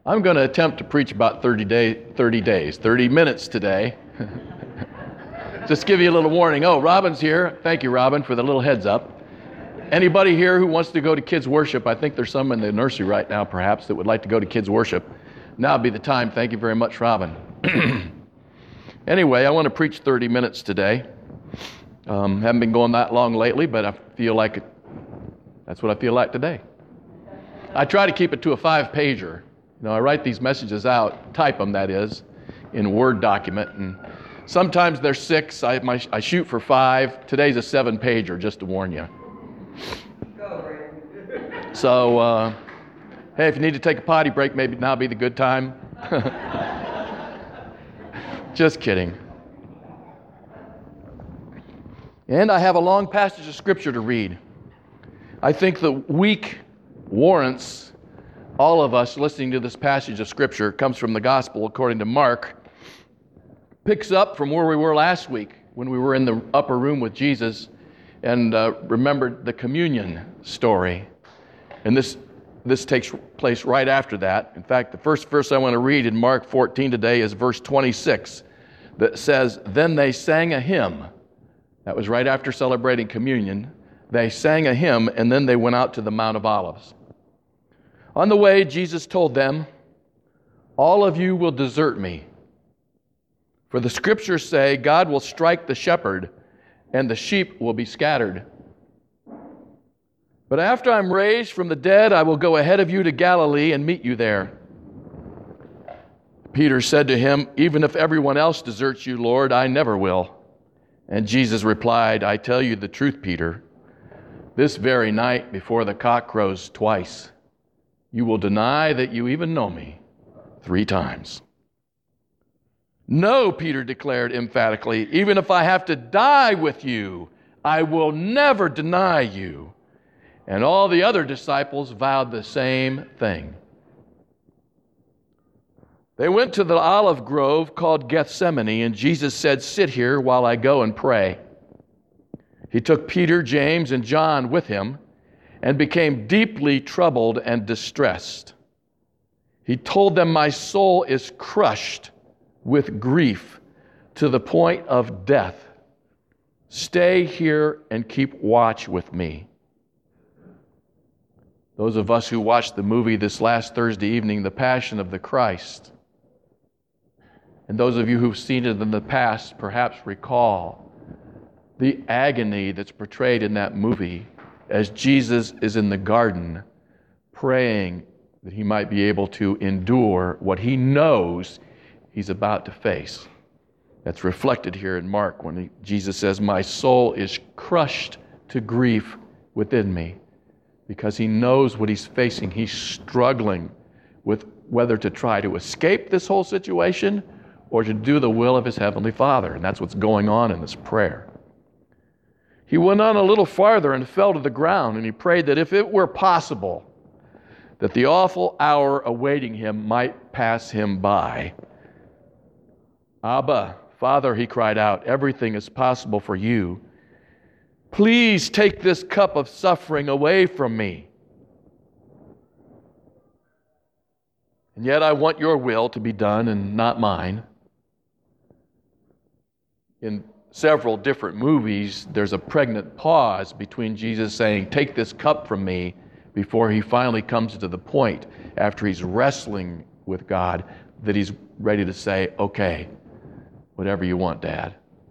I'm going to attempt to preach about 30 minutes today. Just give you a little warning. Oh, Robin's here. Thank you, Robin, for the little heads up. Anybody here who wants to go to kids' worship? I think there's some in the nursery right now, perhaps, that would like to go to kids' worship. Now would be the time. Thank you very much, Robin. Anyway, I want to preach 30 minutes today. Haven't been going that long lately, but I feel like that's what I feel like today. I try to keep it to a 5-pager. I write these messages out, type them, that is, in a Word document, and sometimes they're 6. I shoot for 5. Today's a 7-pager, just to warn you. So, hey, if you need to take a potty break, maybe now be the good time. Just kidding. And I have a long passage of Scripture to read. I think the week warrants all of us listening to this passage of Scripture. It comes from the Gospel according to Mark. Picks up from where we were last week when we were in the upper room with Jesus and remembered the communion story. And this takes place right after that. In fact, the first verse I want to read in Mark 14 today is verse 26 that says, "Then they sang a hymn." That was right after celebrating communion. They sang a hymn, and then they went out to the Mount of Olives. On the way, Jesus told them, "All of you will desert me. For the Scriptures say, God will strike the shepherd, and the sheep will be scattered. But after I'm raised from the dead, I will go ahead of you to Galilee and meet you there." Peter said to him, "Even if everyone else deserts you, Lord, I never will." And Jesus replied, "I tell you the truth, Peter. This very night, before the cock crows twice, you will deny that you even know me 3 times. "No," Peter declared emphatically, "even if I have to die with you, I will never deny you." And all the other disciples vowed the same thing. They went to the olive grove called Gethsemane, and Jesus said, "Sit here while I go and pray." He took Peter, James, and John with him and became deeply troubled and distressed. He told them, "My soul is crushed with grief to the point of death. Stay here and keep watch with me." Those of us who watched the movie this last Thursday evening, The Passion of the Christ, and those of you who've seen it in the past perhaps recall the agony that's portrayed in that movie as Jesus is in the garden praying that he might be able to endure what he knows he's about to face. That's reflected here in Mark when Jesus says, "My soul is crushed to grief within me," because he knows what he's facing. He's struggling with whether to try to escape this whole situation or to do the will of his heavenly Father. And that's what's going on in this prayer. He went on a little farther and fell to the ground, and he prayed that if it were possible, that the awful hour awaiting him might pass him by. "Abba, Father," he cried out, "everything is possible for you. Please take this cup of suffering away from me. And yet I want your will to be done and not mine." In several different movies, there's a pregnant pause between Jesus saying, "Take this cup from me," before he finally comes to the point, after he's wrestling with God, that he's ready to say, "Okay, whatever you want, Dad."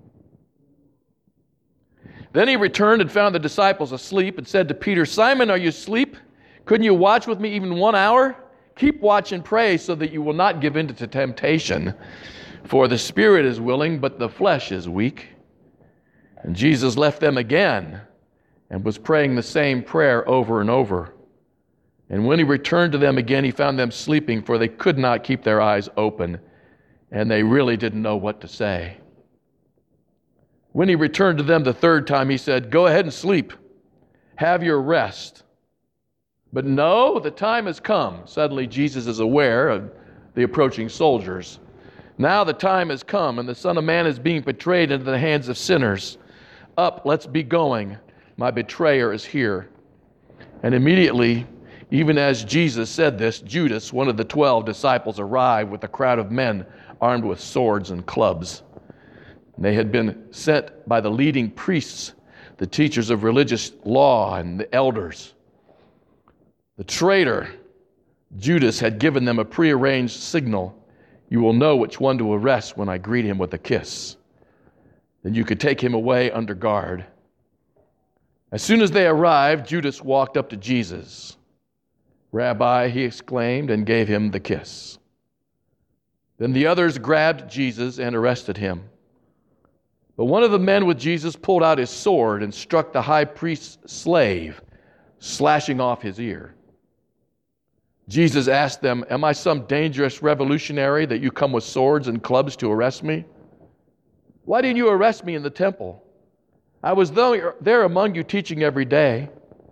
Then he returned and found the disciples asleep and said to Peter, "Simon, are you asleep? Couldn't you watch with me even 1 hour? Keep watch and pray so that you will not give in to temptation. For the spirit is willing, but the flesh is weak." And Jesus left them again and was praying the same prayer over and over. And when he returned to them again, he found them sleeping, for they could not keep their eyes open, and they really didn't know what to say. When he returned to them the 3rd time, he said, "Go ahead and sleep. Have your rest." But no, the time has come. Suddenly Jesus is aware of the approaching soldiers. "Now the time has come, and the Son of Man is being betrayed into the hands of sinners. Up, let's be going. My betrayer is here." And immediately Even as Jesus said this, Judas, one of the 12 disciples, arrived with a crowd of men armed with swords and clubs. They had been sent by the leading priests, the teachers of religious law, and the elders. The traitor, Judas, had given them a prearranged signal. You will know which one to arrest when I greet him with a kiss. Then you could take him away under guard. As soon as they arrived, Judas walked up to Jesus. Rabbi, he exclaimed, and gave him the kiss. Then the others grabbed Jesus and arrested him. But one of the men with Jesus pulled out his sword and struck the high priest's slave, slashing off his ear. Jesus asked them, "Am I some dangerous revolutionary that you come with swords and clubs to arrest me? Why didn't you arrest me in the temple? I was there among you teaching every day.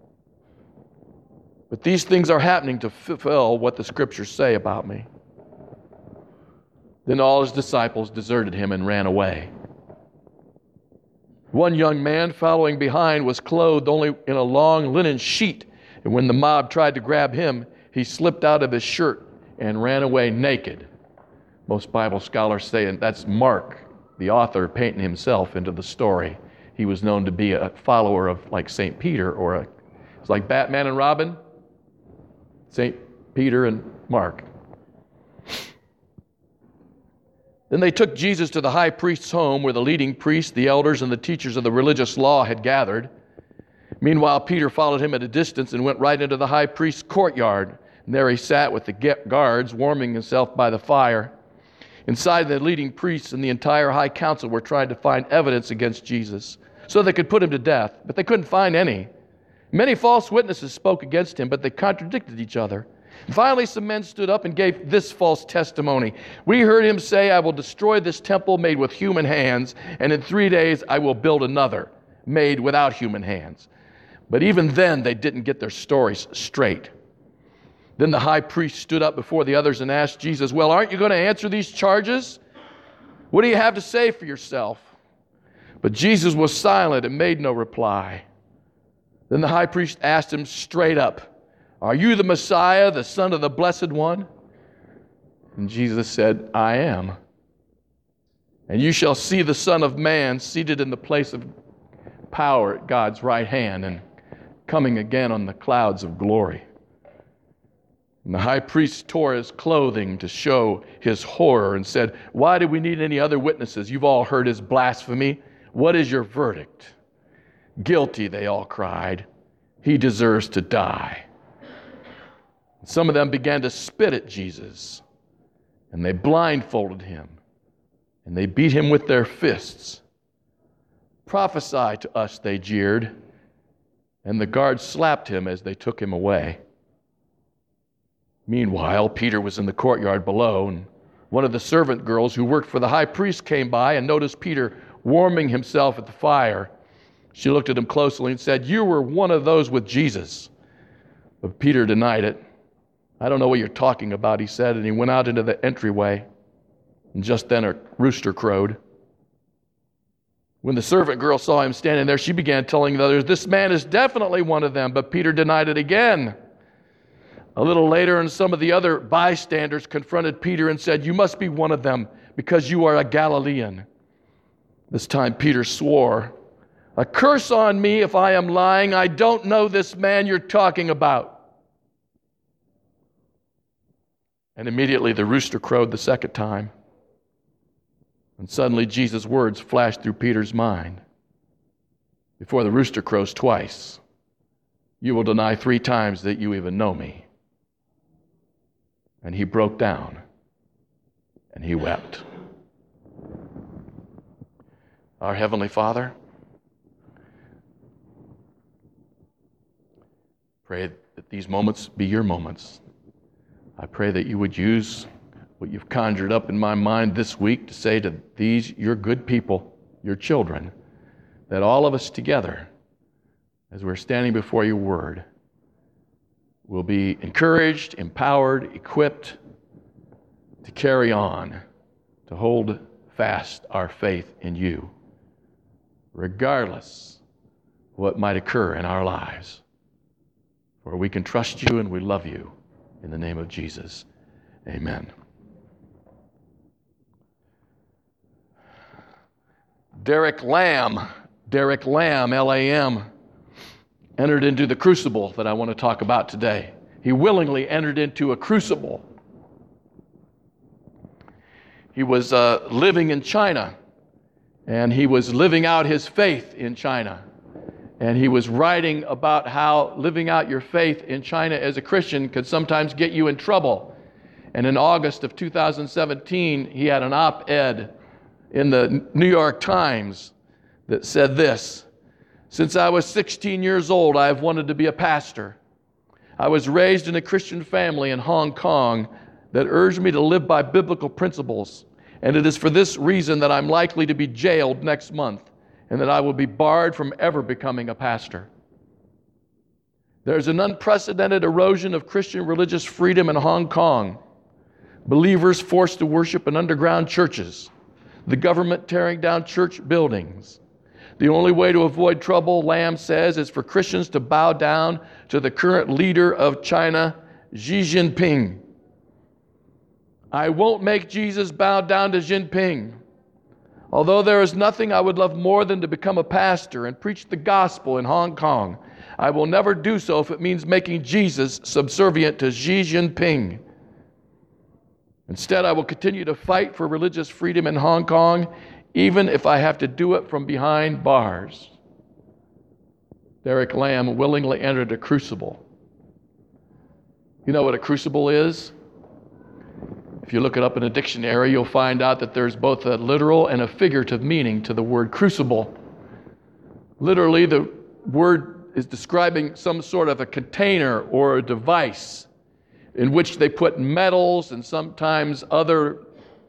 But these things are happening to fulfill what the Scriptures say about me." Then all his disciples deserted him and ran away. One young man following behind was clothed only in a long linen sheet, and when the mob tried to grab him, he slipped out of his shirt and ran away naked. Most Bible scholars say that's Mark, the author, painting himself into the story. He was known to be a follower of like St. Peter, it's like Batman and Robin, St. Peter and Mark. Then they took Jesus to the high priest's home where the leading priests, the elders, and the teachers of the religious law had gathered. Meanwhile, Peter followed him at a distance and went right into the high priest's courtyard. And there he sat with the guards, warming himself by the fire. Inside, the leading priests and the entire high council were trying to find evidence against Jesus so they could put him to death, but they couldn't find any. Many false witnesses spoke against him, but they contradicted each other. And finally, some men stood up and gave this false testimony. "We heard him say, 'I will destroy this temple made with human hands, and in 3 days I will build another, made without human hands.'" But even then, they didn't get their stories straight. Then the high priest stood up before the others and asked Jesus, "Well, aren't you going to answer these charges? What do you have to say for yourself?" But Jesus was silent and made no reply. Then the high priest asked him straight up, "Are you the Messiah, the Son of the Blessed One?" And Jesus said, "I am. And you shall see the Son of Man seated in the place of power at God's right hand and coming again on the clouds of glory." And the high priest tore his clothing to show his horror and said, "Why do we need any other witnesses? You've all heard his blasphemy. What is your verdict?" "Guilty," they all cried. "He deserves to die." Some of them began to spit at Jesus, and they blindfolded him, and they beat him with their fists. "Prophesy to us," they jeered, and the guards slapped him as they took him away. Meanwhile, Peter was in the courtyard below, and one of the servant girls who worked for the high priest came by and noticed Peter warming himself at the fire. She looked at him closely and said, "You were one of those with Jesus." But Peter denied it. "I don't know what you're talking about," he said, and he went out into the entryway. And just then a rooster crowed. When the servant girl saw him standing there, she began telling the others, "This man is definitely one of them." But Peter denied it again. A little later, and some of the other bystanders confronted Peter and said, "You must be one of them because you are a Galilean." This time Peter swore, "A curse on me if I am lying. I don't know this man you're talking about." And immediately the rooster crowed the second time. And suddenly Jesus' words flashed through Peter's mind. "Before the rooster crows twice, you will deny 3 times that you even know me." And he broke down and he wept. Our Heavenly Father, pray that these moments be your moments. I pray that you would use what you've conjured up in my mind this week to say to these, your good people, your children, that all of us together, as we're standing before your word, will be encouraged, empowered, equipped to carry on, to hold fast our faith in you, regardless of what might occur in our lives. For we can trust you and we love you. In the name of Jesus, amen. Derek Lam, L-A-M, entered into the crucible that I want to talk about today. He willingly entered into a crucible. He was living in China, and he was living out his faith in China. And he was writing about how living out your faith in China as a Christian could sometimes get you in trouble. And in August of 2017, he had an op-ed in the New York Times that said this: "Since I was 16 years old, I have wanted to be a pastor. I was raised in a Christian family in Hong Kong that urged me to live by biblical principles, and it is for this reason that I'm likely to be jailed next month and that I will be barred from ever becoming a pastor. There's an unprecedented erosion of Christian religious freedom in Hong Kong. Believers forced to worship in underground churches, the government tearing down church buildings. The only way to avoid trouble," Lam says, "is for Christians to bow down to the current leader of China, Xi Jinping. I won't make Jesus bow down to Jinping. Although there is nothing I would love more than to become a pastor and preach the gospel in Hong Kong, I will never do so if it means making Jesus subservient to Xi Jinping. Instead, I will continue to fight for religious freedom in Hong Kong, even if I have to do it from behind bars." Derek Lam willingly entered a crucible. You know what a crucible is? If you look it up in a dictionary, you'll find out that there's both a literal and a figurative meaning to the word crucible. Literally, the word is describing some sort of a container or a device in which they put metals and sometimes other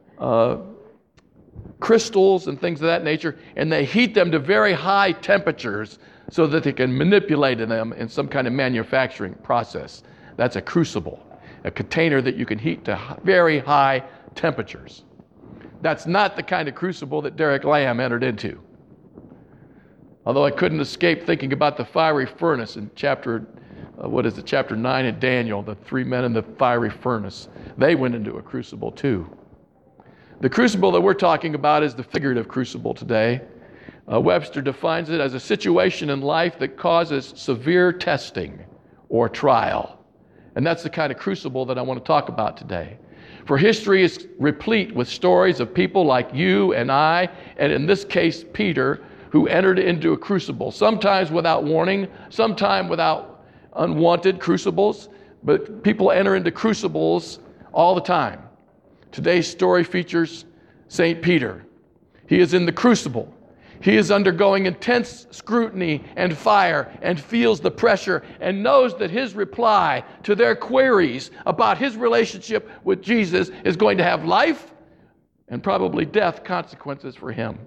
crystals and things of that nature, and they heat them to very high temperatures so that they can manipulate them in some kind of manufacturing process. That's a crucible, a container that you can heat to very high temperatures. That's not the kind of crucible that Derek Lam entered into. Although I couldn't escape thinking about the fiery furnace in chapter 9 in Daniel, the three men in the fiery furnace. They went into a crucible too. The crucible that we're talking about is the figurative crucible today. Webster defines it as a situation in life that causes severe testing or trial. And that's the kind of crucible that I want to talk about today. For history is replete with stories of people like you and I, and in this case, Peter, who entered into a crucible, sometimes without warning, sometimes without unwanted crucibles, but people enter into crucibles all the time. Today's story features St. Peter. He is in the crucible. He is undergoing intense scrutiny and fire and feels the pressure and knows that his reply to their queries about his relationship with Jesus is going to have life and probably death consequences for him.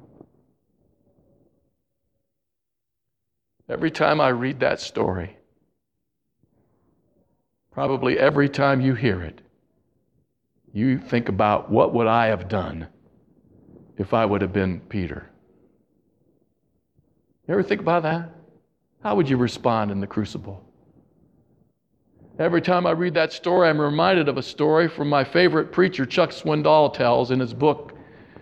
Every time I read that story, probably every time you hear it, you think about, what would I have done if I would have been Peter? You ever think about that? How would you respond in the crucible? Every time I read that story, I'm reminded of a story from my favorite preacher, Chuck Swindoll, tells in his book,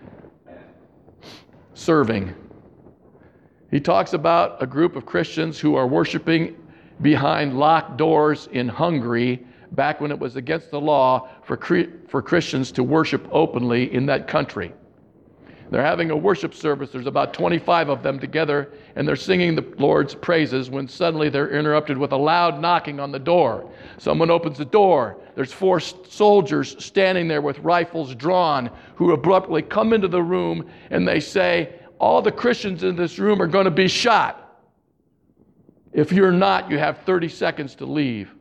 Serving. He talks about a group of Christians who are worshiping behind locked doors in Hungary back when it was against the law for Christians to worship openly in that country. They're having a worship service. There's about 25 of them together, and they're singing the Lord's praises when suddenly they're interrupted with a loud knocking on the door. Someone opens the door. There's 4 soldiers standing there with rifles drawn who abruptly come into the room, and they say, all the Christians in this room are going to be shot. If you're not, you have 30 seconds to leave.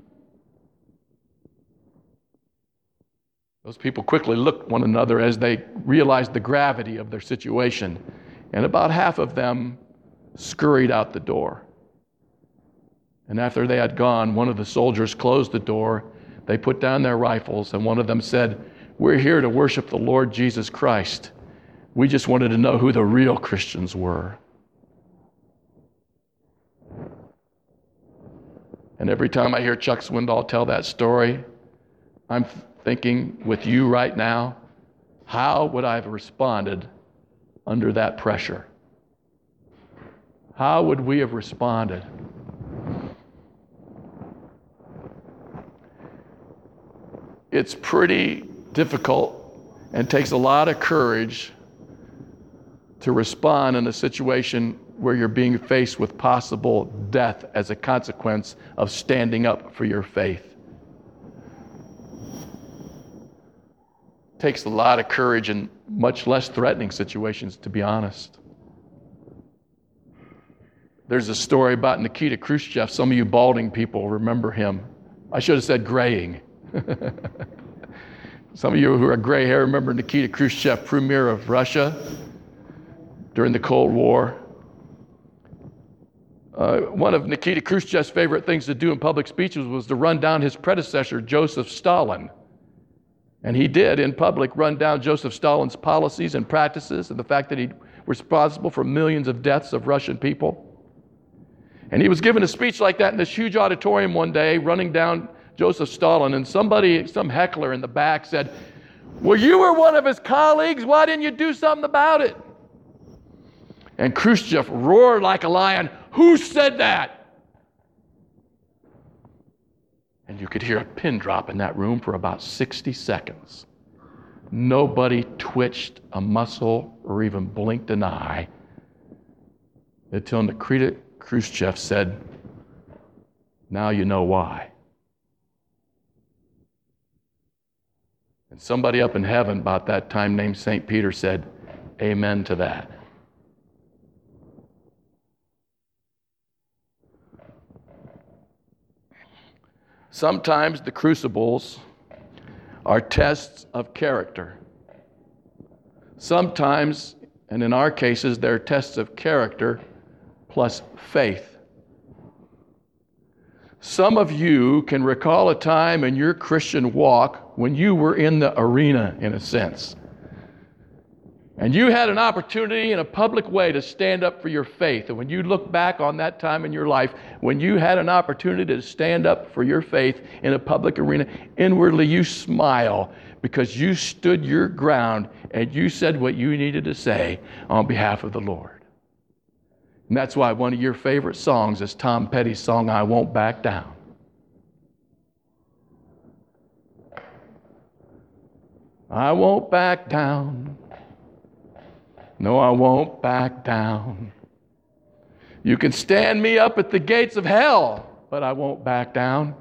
Those people quickly looked at one another as they realized the gravity of their situation, and about half of them scurried out the door. And after they had gone, one of the soldiers closed the door. They put down their rifles, and one of them said, "We're here to worship the Lord Jesus Christ. We just wanted to know who the real Christians were." And every time I hear Chuck Swindoll tell that story, I'm thinking with you right now, how would I have responded under that pressure? How would we have responded? It's pretty difficult and takes a lot of courage to respond in a situation where you're being faced with possible death as a consequence of standing up for your faith. It takes a lot of courage in much less threatening situations, to be honest. There's a story about Nikita Khrushchev. Some of you balding people remember him. I should have said graying. Some of you who are gray hair remember Nikita Khrushchev, premier of Russia during the Cold War. One of Nikita Khrushchev's favorite things to do in public speeches was to run down his predecessor, Joseph Stalin. And he did, in public, run down Joseph Stalin's policies and practices and the fact that he was responsible for millions of deaths of Russian people. And he was giving a speech like that in this huge auditorium one day, running down Joseph Stalin, and some heckler in the back said, "Well, you were one of his colleagues. Why didn't you do something about it?" And Khrushchev roared like a lion, "Who said that?" And you could hear a pin drop in that room for about 60 seconds. Nobody twitched a muscle or even blinked an eye until Nikita Khrushchev said, "Now you know why." And somebody up in heaven about that time named St. Peter said, "Amen to that." Sometimes the crucibles are tests of character. Sometimes, and in our cases, they're tests of character plus faith. Some of you can recall a time in your Christian walk when you were in the arena, in a sense. And you had an opportunity in a public way to stand up for your faith. And when you look back on that time in your life, when you had an opportunity to stand up for your faith in a public arena, inwardly you smile because you stood your ground and you said what you needed to say on behalf of the Lord. And that's why one of your favorite songs is Tom Petty's song, "I Won't Back Down." I won't back down. No, I won't back down. You can stand me up at the gates of hell, but I won't back down.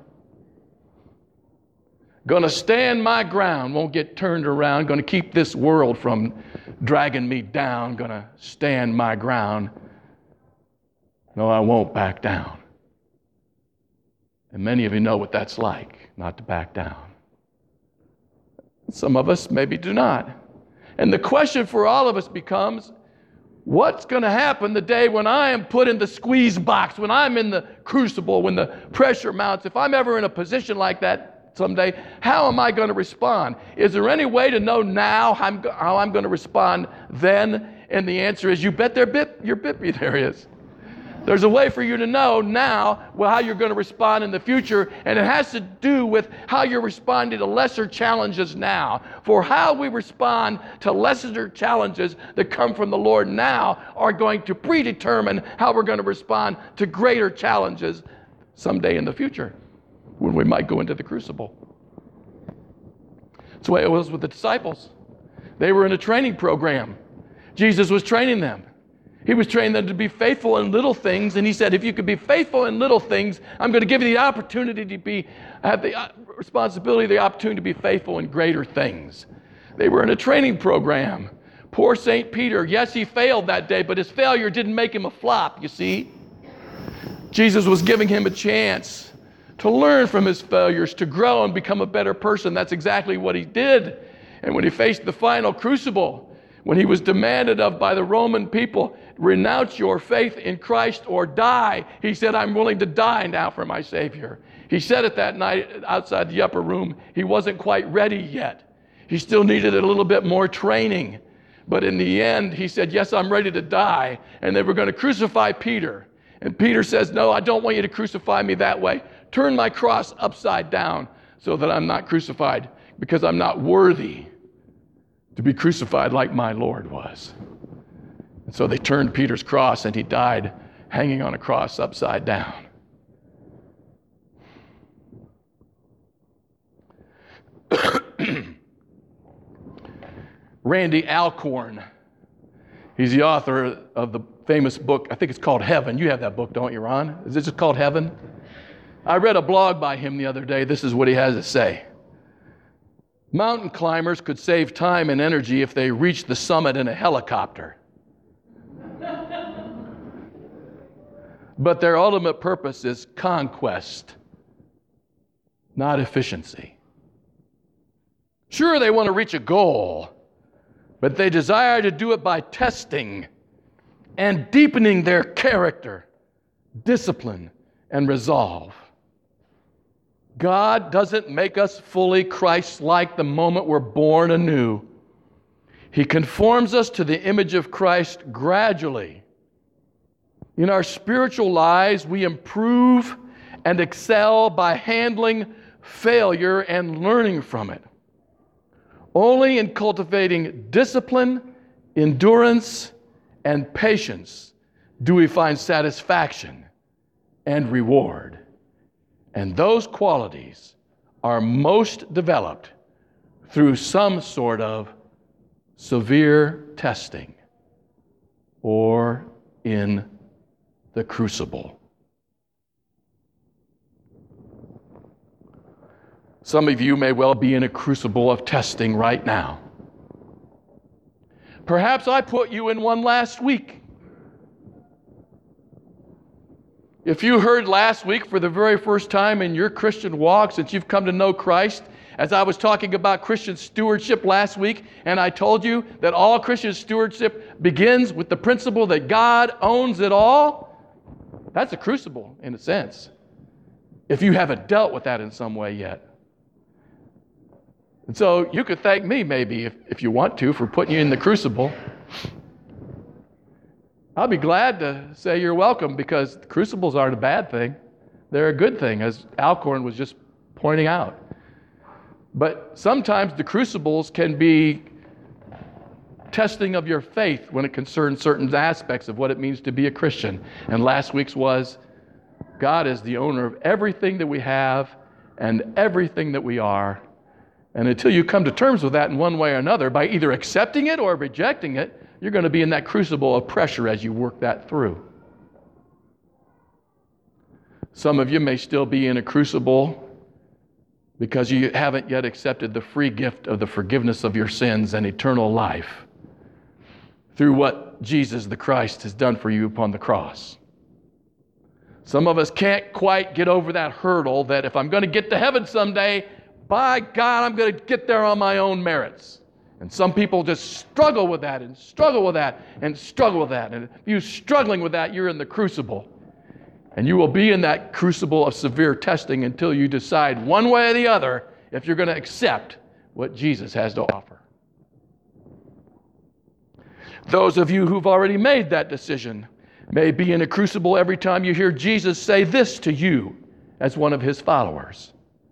Gonna stand my ground, won't get turned around. Gonna keep this world from dragging me down. Gonna stand my ground. No, I won't back down. And many of you know what that's like, not to back down. Some of us maybe do not. And the question for all of us becomes, what's going to happen the day when I am put in the squeeze box, when I'm in the crucible, when the pressure mounts? If I'm ever in a position like that someday, how am I going to respond? Is there any way to know now how I'm going to respond then? And the answer is, you bet your bippy there is. There's a way for you to know now how you're going to respond in the future, and it has to do with how you're responding to lesser challenges now. For how we respond to lesser challenges that come from the Lord now are going to predetermine how we're going to respond to greater challenges someday in the future when we might go into the crucible. That's the way it was with the disciples. They were in a training program. Jesus was training them. He was training them to be faithful in little things, and he said, if you could be faithful in little things, I'm going to give you the opportunity to have the responsibility, the opportunity to be faithful in greater things. They were in a training program. Poor St. Peter, yes, he failed that day, but his failure didn't make him a flop, you see. Jesus was giving him a chance to learn from his failures, to grow and become a better person. That's exactly what he did. And when he faced the final crucible, when he was demanded of by the Roman people, renounce your faith in Christ or die, he said, I'm willing to die now for my Savior. He said it that night outside the upper room. He wasn't quite ready yet. He still needed a little bit more training. But in the end, he said, yes, I'm ready to die. And they were going to crucify Peter. And Peter says, no, I don't want you to crucify me that way. turn my cross upside down so that I'm not crucified, because I'm not worthy to be crucified like my Lord was. And so they turned Peter's cross, and he died hanging on a cross upside down. Randy Alcorn, he's the author of the famous book, I think it's called Heaven. You have that book, don't you, Ron? Is it just called Heaven? I read a blog by him the other day. This is what he has to say. Mountain climbers could save time and energy if they reached the summit in a helicopter. But their ultimate purpose is conquest, not efficiency. Sure, they want to reach a goal, but they desire to do it by testing and deepening their character, discipline, and resolve. God doesn't make us fully Christ-like the moment we're born anew. He conforms us to the image of Christ gradually. In our spiritual lives, we improve and excel by handling failure and learning from it. Only in cultivating discipline, endurance, and patience do we find satisfaction and reward. And those qualities are most developed through some sort of severe testing or in the crucible. Some of you may well be in a crucible of testing right now. Perhaps I put you in one last week. If you heard last week for the very first time in your Christian walk since you've come to know Christ, as I was talking about Christian stewardship last week, and I told you that all Christian stewardship begins with the principle that God owns it all, that's a crucible in a sense, if you haven't dealt with that in some way yet. And so you could thank me maybe if you want to for putting you in the crucible. I'll be glad to say you're welcome, because crucibles aren't a bad thing. They're a good thing, as Alcorn was just pointing out. But sometimes the crucibles can be testing of your faith when it concerns certain aspects of what it means to be a Christian. And last week's was, God is the owner of everything that we have and everything that we are. And until you come to terms with that in one way or another, by either accepting it or rejecting it, you're going to be in that crucible of pressure as you work that through. Some of you may still be in a crucible because you haven't yet accepted the free gift of the forgiveness of your sins and eternal life through what Jesus the Christ has done for you upon the cross. Some of us can't quite get over that hurdle that if I'm going to get to heaven someday, by God, I'm going to get there on my own merits. And some people just struggle with that and struggle with that and struggle with that. And if you're struggling with that, you're in the crucible. And you will be in that crucible of severe testing until you decide one way or the other if you're going to accept what Jesus has to offer. Those of you who've already made that decision may be in a crucible every time you hear Jesus say this to you as one of his followers.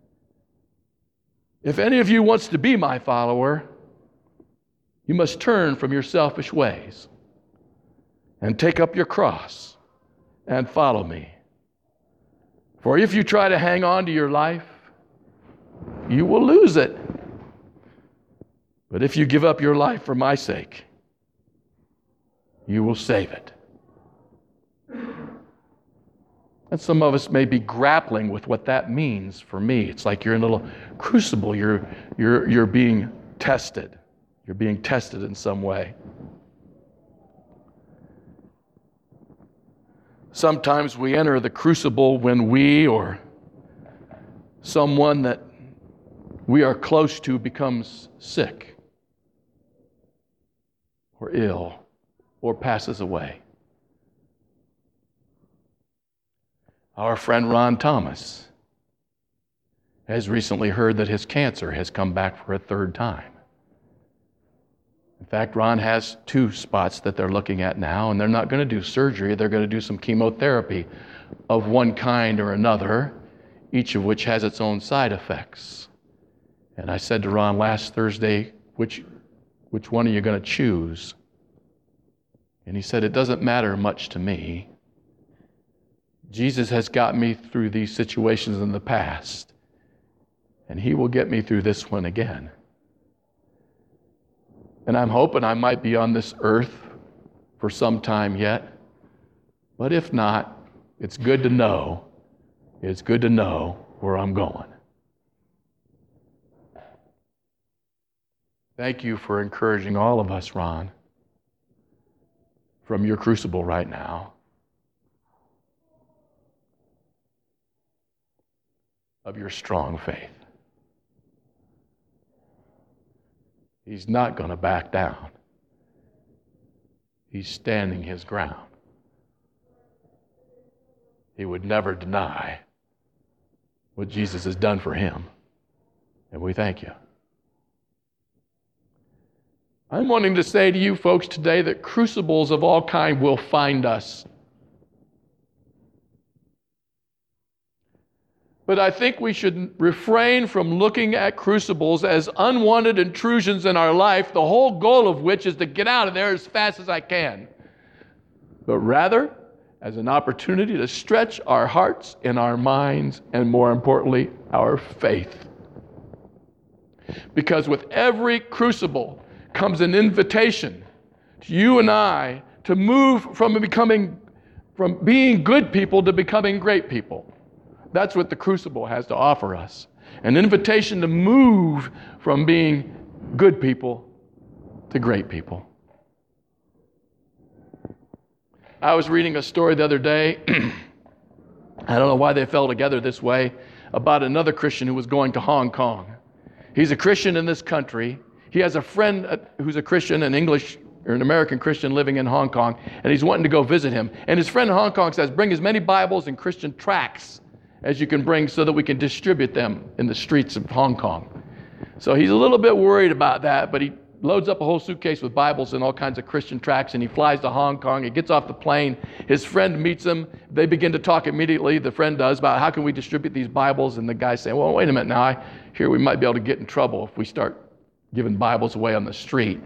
If any of you wants to be my follower, you must turn from your selfish ways and take up your cross and follow me. For if you try to hang on to your life, you will lose it. But if you give up your life for my sake, you will save it. And some of us may be grappling with what that means for me. It's like you're in a little crucible. You're being tested. You're being tested in some way. Sometimes we enter the crucible when we or someone that we are close to becomes sick or ill or passes away. Our friend Ron Thomas has recently heard that his cancer has come back for a third time. In fact, Ron has 2 spots that they're looking at now, and they're not going to do surgery. They're going to do some chemotherapy of one kind or another each of which has its own side effects. And I said to Ron last Thursday, which one are you going to choose? And he said, it doesn't matter much to me. Jesus has got me through these situations in the past, and he will get me through this one again. And I'm hoping I might be on this earth for some time yet. But if not, it's good to know. It's good to know where I'm going. Thank you for encouraging all of us, Ron, from your crucible right now, of your strong faith. He's not going to back down. He's standing his ground. He would never deny what Jesus has done for him. And we thank you. I'm wanting to say to you folks today that crucibles of all kind will find us. But I think we should refrain from looking at crucibles as unwanted intrusions in our life, the whole goal of which is to get out of there as fast as I can. But rather, as an opportunity to stretch our hearts and our minds, and more importantly, our faith. Because with every crucible comes an invitation to you and I to move from being good people to becoming great people. That's what the crucible has to offer us. An invitation to move from being good people to great people. I was reading a story the other day, I don't know why they fell together this way, about another Christian who was going to Hong Kong. He's a Christian in this country. He has a friend who's a Christian, an American Christian living in Hong Kong, and he's wanting to go visit him. And his friend in Hong Kong says, bring as many Bibles and Christian tracts as you can bring so that we can distribute them in the streets of Hong Kong. So he's a little bit worried about that, but he loads up a whole suitcase with Bibles and all kinds of Christian tracts, and he flies to Hong Kong. He gets off the plane. His friend meets him. They begin to talk immediately, the friend does, about how can we distribute these Bibles. And the guy's saying, well, wait a minute now. I hear we might be able to get in trouble if we start giving Bibles away on the street.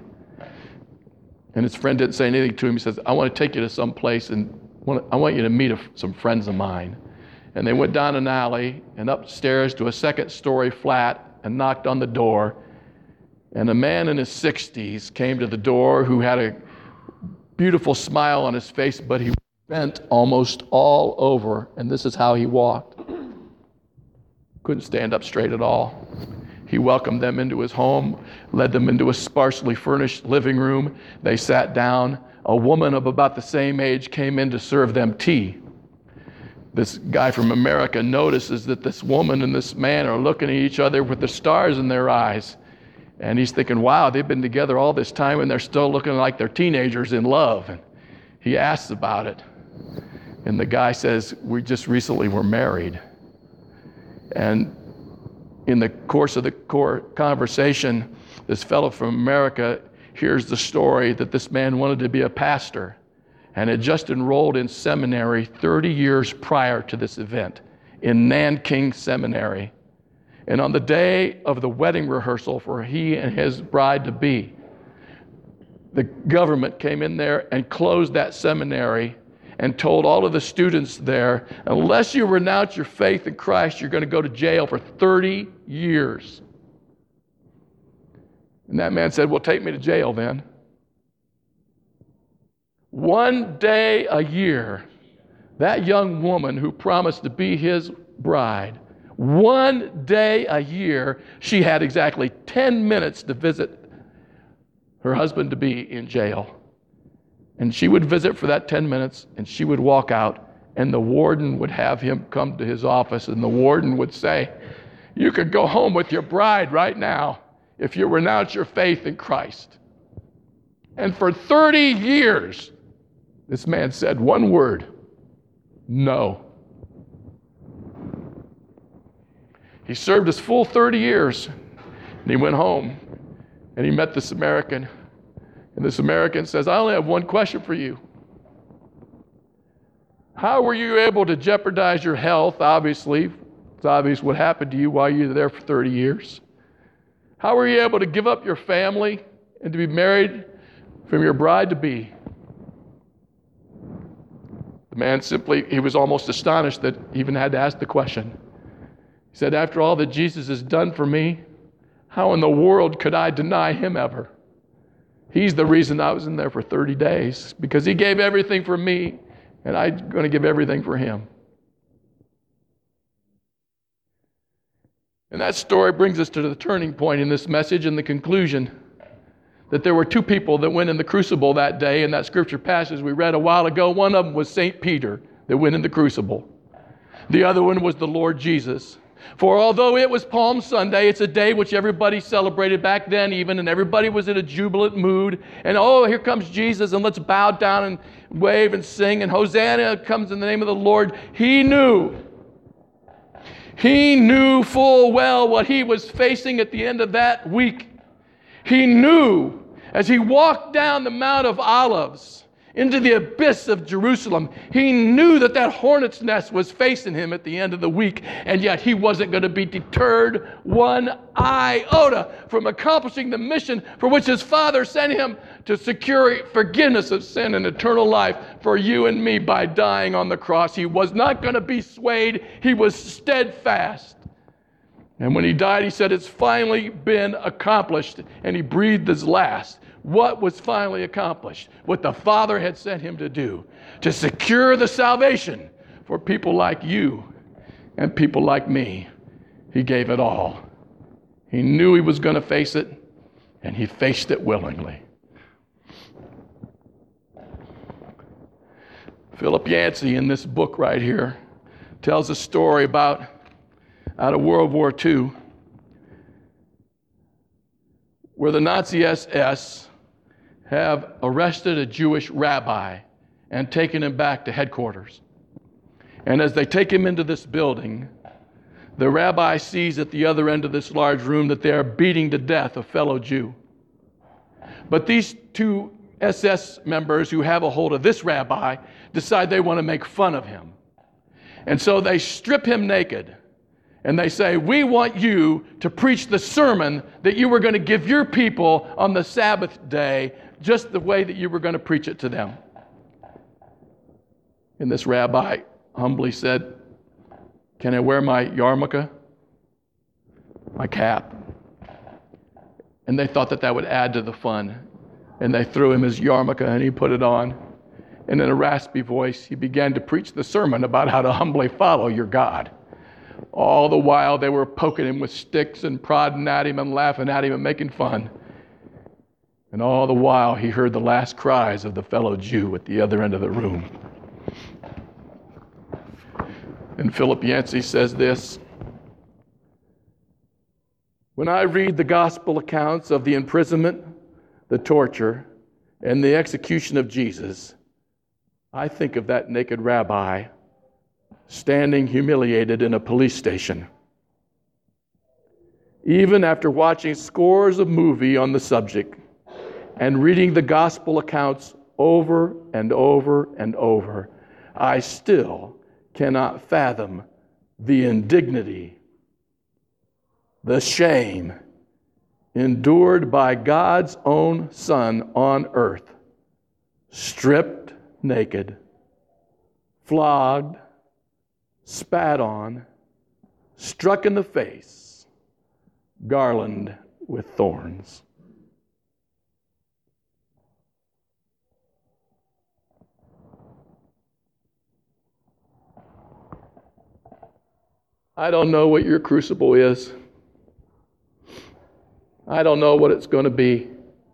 And his friend didn't say anything to him. He says, I want to take you to some place, and I want you to meet some friends of mine. And they went down an alley and upstairs to a second-story flat and knocked on the door. And a man in his 60s came to the door who had a beautiful smile on his face, but he was bent almost all over. And this is how he walked. Couldn't stand up straight at all. He welcomed them into his home, led them into a sparsely furnished living room. They sat down. A woman of about the same age came in to serve them tea. This guy from America notices that this woman and this man are looking at each other with the stars in their eyes. And he's thinking, wow, they've been together all this time and they're still looking like they're teenagers in love. And he asks about it. And the guy says, we just recently were married. And in the course of the conversation, this fellow from America hears the story that this man wanted to be a pastor and had just enrolled in seminary 30 years prior to this event in Nanking Seminary. And on the day of the wedding rehearsal for he and his bride-to-be, the government came in there and closed that seminary and told all of the students there, unless you renounce your faith in Christ, you're going to go to jail for 30 years. And that man said, well, take me to jail then. One day a year, that young woman who promised to be his bride, one day a year, she had exactly 10 minutes to visit her husband-to-be in jail. And she would visit for that 10 minutes, and she would walk out, and the warden would have him come to his office, and the warden would say, you could go home with your bride right now if you renounce your faith in Christ. And for 30 years, this man said one word, no. He served his full 30 years, and he went home, and he met this American. And this American says, I only have one question for you. How were you able to jeopardize your health, obviously, It's obvious what happened to you while you were there for 30 years. How were you able to give up your family and to be married from your bride-to-be? The man he was almost astonished that he even had to ask the question. He said, after all that Jesus has done for me, how in the world could I deny him ever? He's the reason I was in there for 30 days, because he gave everything for me, and I'm going to give everything for him. And that story brings us to the turning point in this message and the conclusion that there were two people that went in the crucible that day in that scripture passage we read a while ago. One of them was St. Peter that went in the crucible. The other one was the Lord Jesus. For although it was Palm Sunday, it's a day which everybody celebrated back then even, and everybody was in a jubilant mood. And oh, here comes Jesus, and let's bow down and wave and sing, and Hosanna comes in the name of the Lord. He knew full well what he was facing at the end of that week. He knew as he walked down the Mount of Olives into the abyss of Jerusalem, he knew that hornet's nest was facing him at the end of the week, and yet he wasn't going to be deterred one iota from accomplishing the mission for which his Father sent him to secure forgiveness of sin and eternal life for you and me by dying on the cross. He was not going to be swayed. He was steadfast. And when he died, he said, it's finally been accomplished. And he breathed his last. What was finally accomplished? What the Father had sent him to do, to secure the salvation for people like you and people like me. He gave it all. He knew he was going to face it, and he faced it willingly. Philip Yancey, in this book right here, tells a story out of World War II, where the Nazi SS have arrested a Jewish rabbi and taken him back to headquarters. And as they take him into this building, the rabbi sees at the other end of this large room that they are beating to death a fellow Jew. But these two SS members who have a hold of this rabbi decide they want to make fun of him. And so they strip him naked. And they say, we want you to preach the sermon that you were going to give your people on the Sabbath day, just the way that you were going to preach it to them. And this rabbi humbly said, can I wear my yarmulke? My cap? And they thought that would add to the fun. And they threw him his yarmulke and he put it on. And in a raspy voice, he began to preach the sermon about how to humbly follow your God. All the while they were poking him with sticks and prodding at him and laughing at him and making fun. And all the while he heard the last cries of the fellow Jew at the other end of the room. And Philip Yancey says this, when I read the gospel accounts of the imprisonment, the torture, and the execution of Jesus, I think of that naked rabbi standing humiliated in a police station. Even after watching scores of movies on the subject and reading the gospel accounts over and over and over, I still cannot fathom the indignity, the shame endured by God's own Son on earth, stripped naked, flogged, spat on, struck in the face, garlanded with thorns. I don't know what your crucible is. I don't know what it's going to be.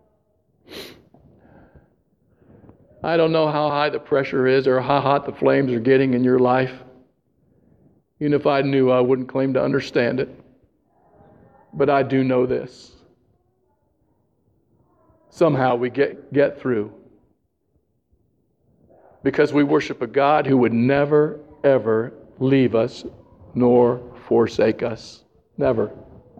I don't know how high the pressure is or how hot the flames are getting in your life. Even if I knew, I wouldn't claim to understand it. But I do know this. Somehow we get through. Because we worship a God who would never, ever leave us nor forsake us. Never.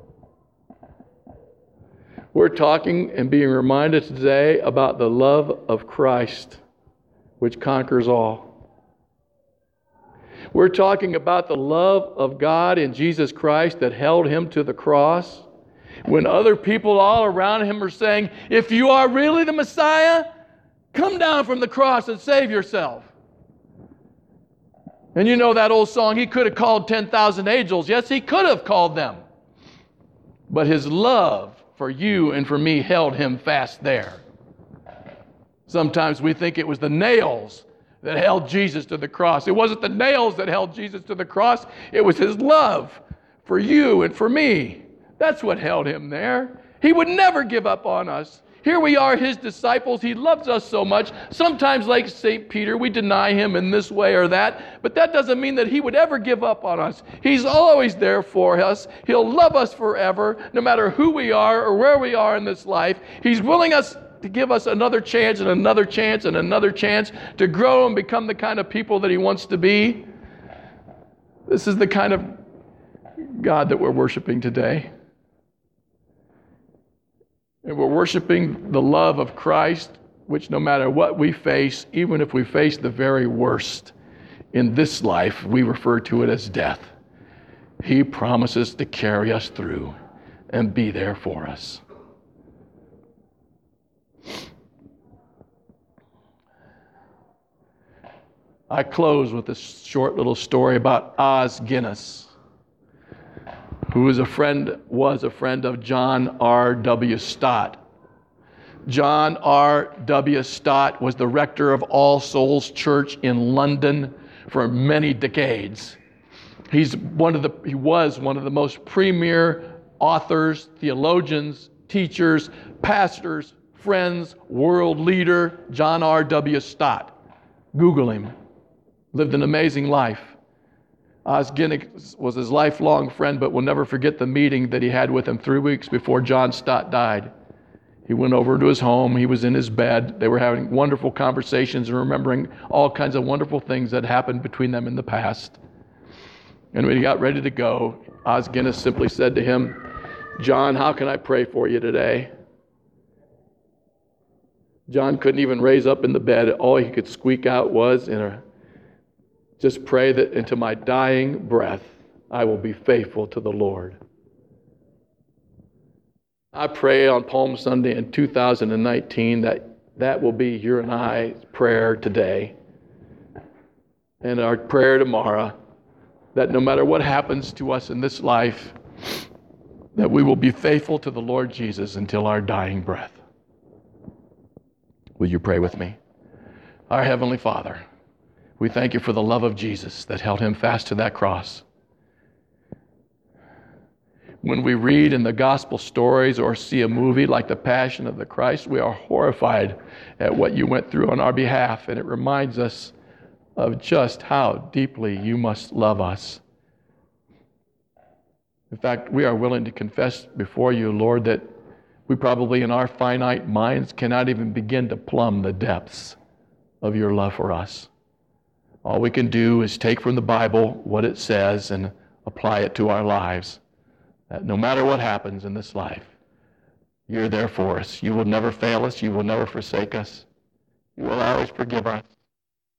We're talking and being reminded today about the love of Christ, which conquers all. We're talking about the love of God in Jesus Christ that held him to the cross. When other people all around him are saying, if you are really the Messiah, come down from the cross and save yourself. And you know that old song, he could have called 10,000 angels. Yes, he could have called them. But his love for you and for me held him fast there. Sometimes we think it was the nails that held Jesus to the cross. It wasn't the nails that held Jesus to the cross. It was his love for you and for me. That's what held him there. He would never give up on us. Here we are, his disciples. He loves us so much. Sometimes, like St. Peter, we deny him in this way or that, but that doesn't mean that he would ever give up on us. He's always there for us. He'll love us forever, no matter who we are or where we are in this life. He's willing to give us another chance and another chance and another chance to grow and become the kind of people that he wants to be. This is the kind of God that we're worshiping today. And we're worshiping the love of Christ, which no matter what we face, even if we face the very worst in this life, we refer to it as death. He promises to carry us through and be there for us. I close with this short little story about Os Guinness, who was a friend of John R.W. Stott. John R.W. Stott was the rector of All Souls Church in London for many decades. He was one of the most premier authors, theologians, teachers, pastors, friends, world leader, John R.W. Stott. Google him. Lived an amazing life. Os Guinness was his lifelong friend, but will never forget the meeting that he had with him 3 weeks before John Stott died. He went over to his home. He was in his bed. They were having wonderful conversations and remembering all kinds of wonderful things that happened between them in the past. And when he got ready to go, Os Guinness simply said to him, "John, how can I pray for you today?" John couldn't even raise up in the bed. All he could squeak out was, "Just pray that into my dying breath, I will be faithful to the Lord." I pray on Palm Sunday in 2019 that will be your and I's prayer today. And our prayer tomorrow, that no matter what happens to us in this life, that we will be faithful to the Lord Jesus until our dying breath. Will you pray with me? Our Heavenly Father, we thank you for the love of Jesus that held him fast to that cross. When we read in the gospel stories or see a movie like The Passion of the Christ, we are horrified at what you went through on our behalf, and it reminds us of just how deeply you must love us. In fact, we are willing to confess before you, Lord, that we probably in our finite minds cannot even begin to plumb the depths of your love for us. All we can do is take from the Bible what it says and apply it to our lives. That no matter what happens in this life, you're there for us. You will never fail us. You will never forsake us. You will always forgive us.